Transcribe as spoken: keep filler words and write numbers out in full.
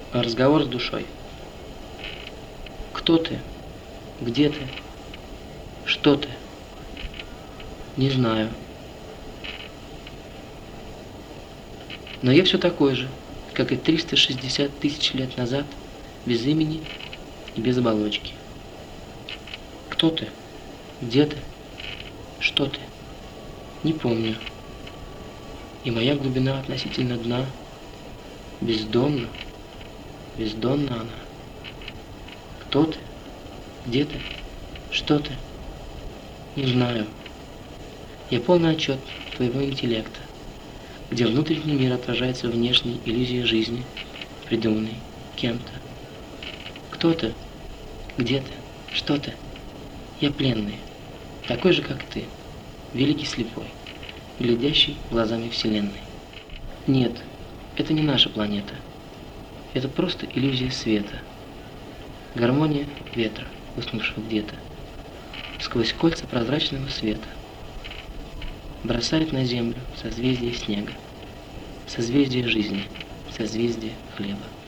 Разговор с душой. Кто ты? Где ты? Что ты? Не знаю. Но я все такой же, как и триста шестьдесят тысяч лет назад, без имени и без оболочки. Кто ты? Где ты? Что ты? Не помню. И моя глубина относительно дна бездонна, бездонна она. Кто ты? Где ты? Что ты? Не знаю. Я полный отчет твоего интеллекта, где внутренний мир отражается внешней иллюзией жизни, придуманной кем-то. Кто ты? Где ты? Что ты? Я пленный, такой же, как ты, великий слепой, глядящий глазами Вселенной. Нет, это не наша планета. Это просто иллюзия света. Гармония ветра, уснувшего где-то, сквозь кольца прозрачного света, бросает на землю созвездие снега, созвездие жизни, созвездие хлеба.